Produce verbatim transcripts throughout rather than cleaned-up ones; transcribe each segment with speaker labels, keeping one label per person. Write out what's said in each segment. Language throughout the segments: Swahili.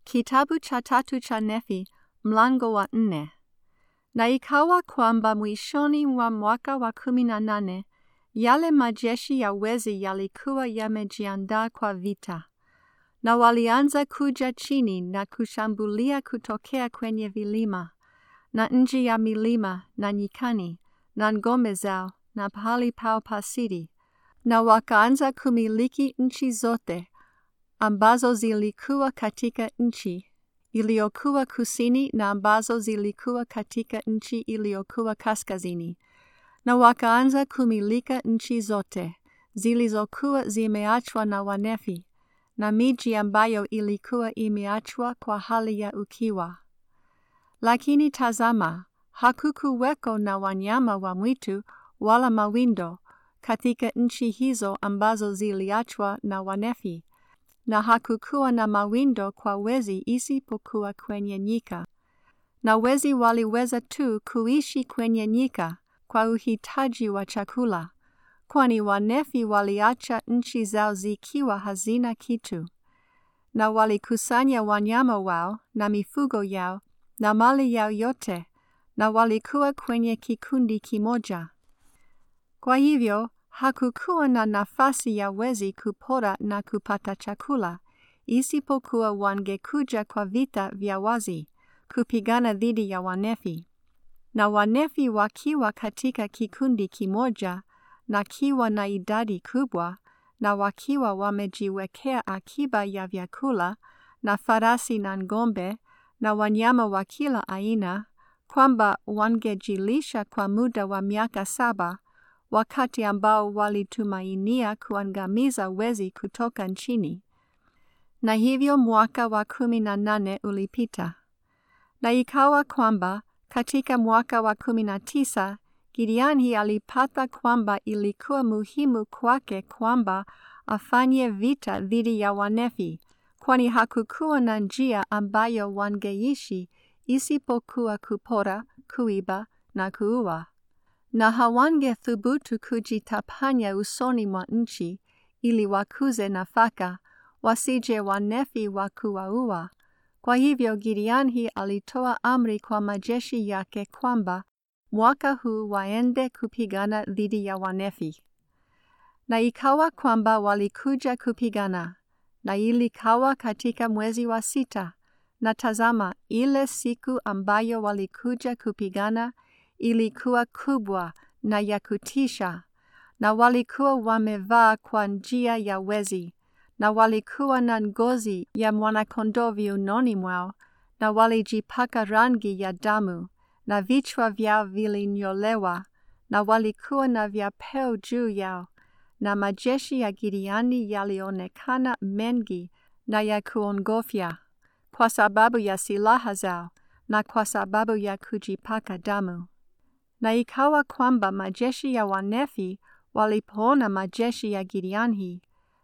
Speaker 1: Kitabu cha tatu cha Nefi, mlango wa nne. Na ikawa kwamba mwishoni mwa mwaka wa kumi na nane, yale majeshi ya wezi yalikuwa yamejiandaa kwa vita. Na walianza kuja chini na kushambulia kutokea kwenye vilima, na nchi ya milima, na nyikani, na ngome zao, na pahali pao pa siri. Na wakaanza kumiliki nchi zote, ambazo zilikuwa katika nchi iliyokuwa kusini na ambazo zilikuwa katika nchi iliyokuwa kaskazini. Na wakaanza kumilika nchi zote, zilizokuwa zimeachwa na Wanefi, na miji ambayo ilikuwa imeachwa kwa hali ya ukiwa. Lakini tazama, hakukuweko na wanyama wa mwitu wala mawindo katika nchi hizo ambazo ziliachwa na Wanefi, na hakukuwa na mawindo kwa wezi isipokuwa kwenye nyika. Na wezi waliweza tu kuishi kwenye nyika kwa uhitaji wa chakula, kwani Wanefi waliacha nchi zao zikiwa hazina kitu. Na walikusanya wanyama wao na mifugo yao na mali yao yote, na walikuwa kwenye kikundi kimoja. Kwa hivyo, hakukuwa na nafasi ya wezi kupora na kupata chakula, isipokuwa wangekuja kwa vita vya wazi, kupigana dhidi ya Wanefi. Na Wanefi wakiwa katika kikundi kimoja, na kiwa na idadi kubwa, na wakiwa wamejiwekea akiba ya vyakula, na farasi na ngombe, na wanyama wa kila aina, kwamba wangejilisha kwa muda wa miaka saba, wakati ambao walitumainia kuangamiza wezi kutoka nchini. Na hivyo mwaka wa kumi na nane ulipita. Na ikawa kwamba katika mwaka wa kumi na tisa, Gideoni alipata kwamba ilikuwa muhimu kwake kwamba afanye vita dhidi ya Wanefi, kwani hakukuwa na njia ambayo wangeishi isipokuwa kupora, kuiba na kuua. Na hawange thubutu kujitapanya usoni mwa nchi, ili wakuze nafaka, wasije Wanefi wakuwaua. Kwa hivyo Gideoni alitoa amri kwa majeshi yake kwamba mwaka huu waende kupigana dhidi ya Wanefi. Na ikawa kwamba walikuja kupigana, na ilikawa katika mwezi wa sita, na tazama, ile siku ambayo walikuja kupigana ilikuwa kubwa na ya kutisha, na walikuwa wamevaa kwa njia ya wezi, na walikuwa na ngozi ya mwana-kondoo viunoni mwao, na walijipaka rangi ya damu, na vichwa vyao vilinyolewa, na walikuwa na vyapeo juu yao, na majeshi ya Gideoni yalionekana mengi na ya kuongofya, kwa sababu ya silaha zao, na kwa sababu ya kujipaka damu. Na ikawa kwamba majeshi ya Wanefi walipoona majeshi ya Gideoni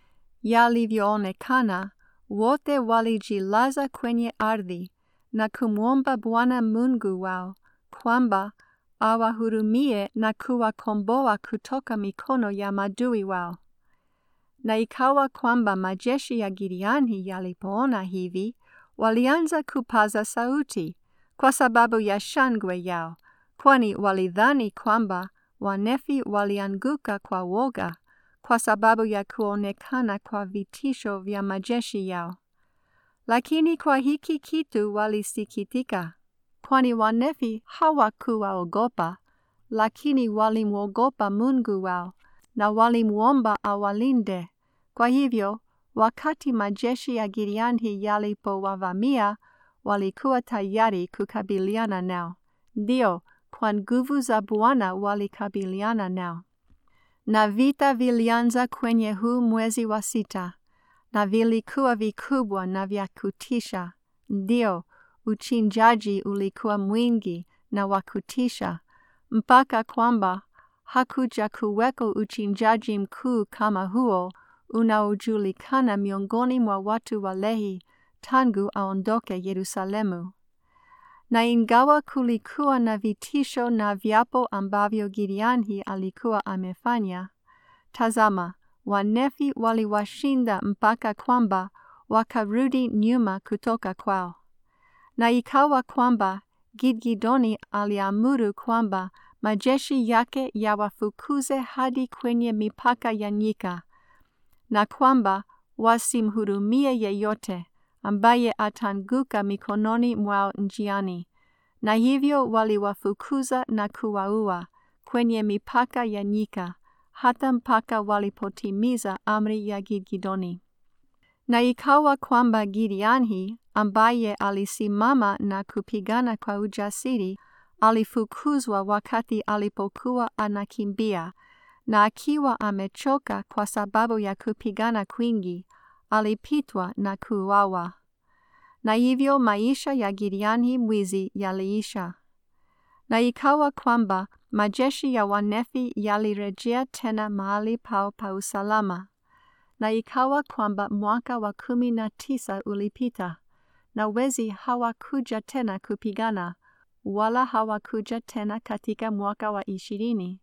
Speaker 1: yalivyoonekana, wote walijilaza kwenye ardhi na kumwomba Bwana Mungu wao kwamba awahurumie na kuwakomboa kutoka mikono ya maadui wao. Na ikawa kwamba majeshi ya Gideoni yalipoona hivi, walianza kupaza sauti kwa sababu ya shangwe yao, kwani walidhani kwamba Wanefi walianguka kwa woga kwa sababu ya kuonekana kwa vitisho vya majeshi yao. Lakini kwa hiki kitu walisikitika, kwani Wanefi hawakuwaogopa, lakini walimwogopa Mungu wao na walimwomba awalinde. Kwa hivyo, wakati majeshi ya Gideoni yalipowavamia, walikuwa tayari kukabiliana nao. Ndio, kwa nguvu za Bwana walikabiliana nao. Na vita vilianza kwenye huu mwezi wa sita, na vilikuwa vikubwa na vya kutisha. Ndio, uchinjaji ulikuwa mwingi na wa kutisha, mpaka kwamba hakuja kuweko uchinjaji mkuu kama huo unaojulikana miongoni mwa watu wa Lehi tangu aondoke Yerusalemu. Na ingawa kulikuwa na vitisho na viapo ambavyo Gideoni alikuwa amefanya, tazama, Wanefi waliwashinda mpaka kwamba wakarudi nyuma kutoka kwao. Na ikawa kwamba Gidgidoni aliamuru kwamba majeshi yake yawafukuze hadi kwenye mipaka ya nyika, na kwamba wasimhurumie yeyote ambaye ataanguka mikononi mwao njiani. Na hivyo waliwafukuza na kuwaua kwenye mipaka ya nyika, hata mpaka walipotimiza amri ya Gidgidoni. Na ikawa kwamba Gideoni, ambaye alisimama na kupigana kwa ujasiri, alifukuzwa wakati alipokuwa anakimbia, na akiwa amechoka kwa sababu ya kupigana kwingi, alipitwa na kuuawa. Na hivyo maisha ya Gideoni mwizi yaliisha. Na ikawa kwamba majeshi ya Wanefi yalirejea tena mahali pao pa usalama. Na ikawa kwamba mwaka wa kumi na tisa ulipita, na wezi hawakuja tena kupigana, wala hawakuja tena katika mwaka wa ishirini.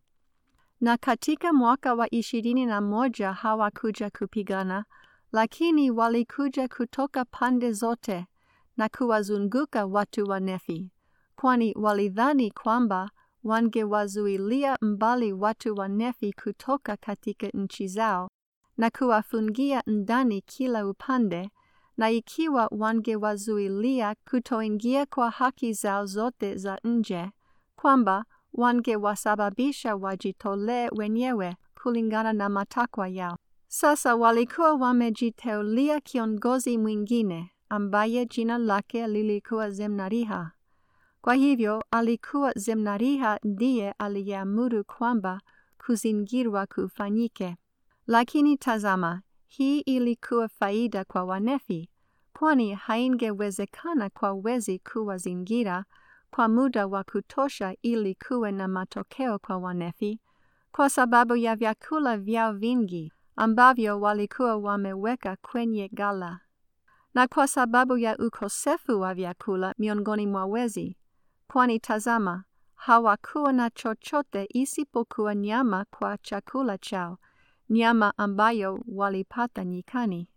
Speaker 1: Na katika mwaka wa ishirini na moja hawakuja kupigana, lakini walikuja kutoka pande zote na kuwazunguka watu wa Nefi, kwani walidhani kwamba wangewazuilia mbali watu wa Nefi kutoka katika nchi zao na kuwafungia ndani kila upande, na ikiwa wangewazuilia kutoingia kwa haki zao zote za nje, kwamba wangewasababisha wajitolee wenyewe kulingana na matakwa yao. Sasa walikuwa wamejiteulia kiongozi mwingine ambaye jina lake lilikuwa Zemnariha. Kwa hivyo alikuwa Zemnariha ndiye aliyeamuru kwamba kuzingirwa kufanyike. Lakini tazama, hii ilikuwa faida kwa Wanefi, kwani haingewezekana kwa wezi kuwazingira kwa muda wa kutosha ili kuwe na matokeo kwa Wanefi, kwa sababu ya vyakula vyao vingi ambavyo walikuwa wameweka kwenye ghala, na kwa sababu ya ukosefu wa vyakula miongoni mwa wezi, kwani tazama, hawakuwa na chochote isipokuwa nyama kwa chakula chao, nyama ambayo walipata nyikani.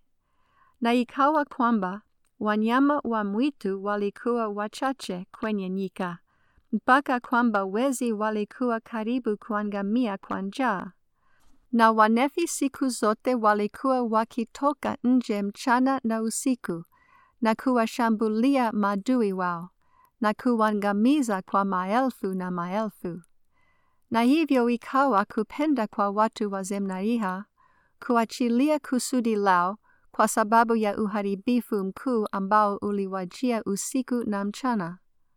Speaker 1: Na ikawa kwamba wanyama wa mwitu walikuwa wachache kwenye nyika, mpaka kwamba wezi walikuwa karibu kuangamia kwa njaa. Na Wanefi siku zote walikuwa wakitoka nje mchana na usiku, na kuwashambulia maadui wao, na kuangamiza kwa maelfu na maelfu. Na hivyo ikawa kupenda kwa watu wa Zemnariha kuachilia kusudi lao kwa sababu ya uharibifu mkuu ambao uliwajia usiku na mchana.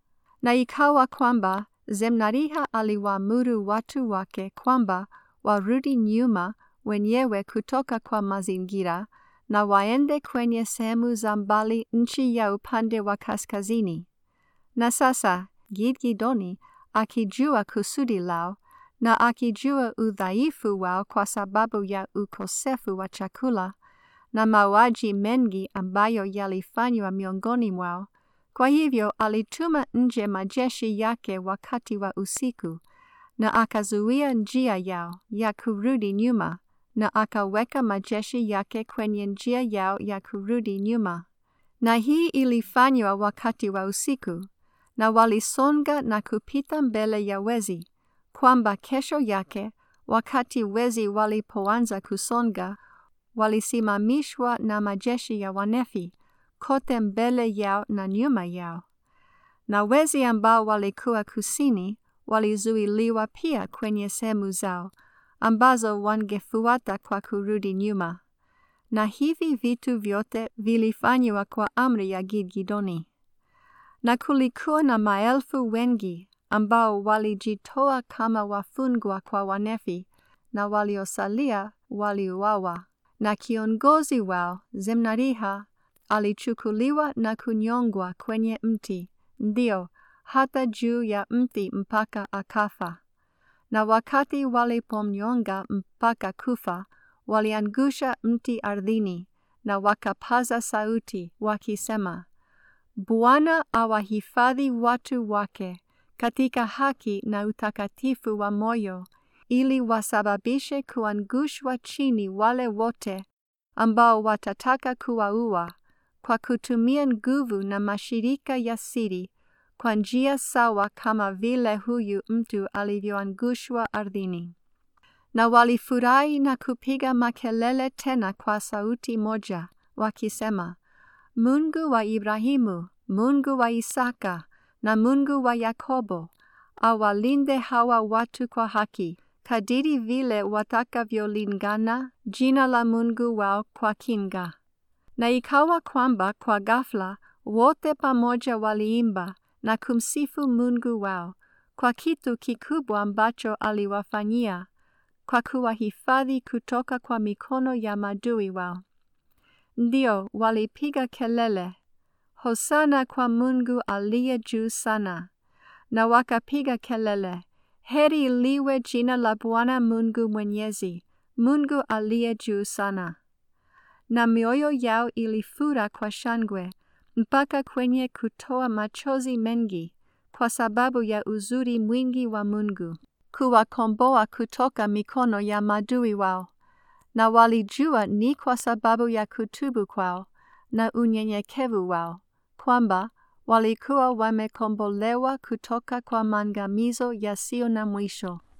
Speaker 1: Na ikawa kwamba Zemnariha aliwaamuru watu wake kwamba warudi nyuma wenyewe kutoka kwa mazingira na waende kwenye sehemu za mbali nchi ya upande wa kaskazini. Na sasa Gidgidoni akijua kusudi lao na akijua udhaifu wao kwa sababu ya ukosefu wa chakula na mauaji mengi ambayo yalifanywa miongoni mwao, kwa hivyo alituma nje majeshi yake wakati wa usiku, na akazuia njia yao ya kurudi nyuma, na akaweka majeshi yake kwenye njia yao ya kurudi nyuma. Na hii ilifanywa wakati wa usiku, na walisonga na kupita mbele ya wezi, kwamba kesho yake, wakati wezi walipoanza kusonga, walisimamishwa na majeshi ya Wanefi, kote mbele yao na nyuma yao. Na wezi ambao walikuwa kusini, walizuiliwa pia kwenye sehemu zao, ambazo wangefuata kwa kurudi nyuma. Na hivi vitu vyote vilifanywa kwa amri ya Gidgidoni. Na kulikuwa na maelfu wengi ambao walijitoa kama wafungwa kwa Wanefi, na waliosalia waliuawa. Na kiongozi wao, Zemnariha, alichukuliwa na kunyongwa kwenye mti, ndio, hata juu ya mti mpaka akafa. Na wakati walipomnyonga mpaka kufa, waliangusha mti ardhini, na wakapaza sauti, wakisema, Bwana awahifadhi watu wake katika haki na utakatifu wa moyo, ili wasababishe kuangushwa chini wale wote ambao watataka kuwaua kwa kutumia nguvu na mashirika ya siri kwa njia sawa kama vile huyu mtu alivyoangushwa ardhini. Na walifurahi na kupiga makelele tena kwa sauti moja, wakisema, Mungu wa Ibrahimu, Mungu wa Isaka na Mungu wa Yakobo, awalinde hawa watu kwa haki, kadiri vile watakavyolingana jina la Mungu wao kwa kinga. Na ikawa kwamba kwa ghafla wote pamoja waliimba na kumsifu Mungu wao kwa kitu kikubwa ambacho aliwafanyia, kwa kuwahifadhi kutoka kwa mikono ya maadui wao. Ndio walipiga kelele, Hosana kwa Mungu aliye juu sana, na wakapiga kelele, heri liwe jina la Bwana Mungu Mwenyezi, Mungu aliye juu sana. Na mioyo yao ilifura kwa shangwe, mpaka kwenye kutoa machozi mengi, kwa sababu ya uzuri mwingi wa Mungu, kuwakomboa kutoka mikono ya maadui wao. Na walijua ni kwa sababu ya kutubu kwao na unyenyekevu wao, kwamba walikuwa wamekombolewa kutoka kwa maangamizo yasiyo na mwisho.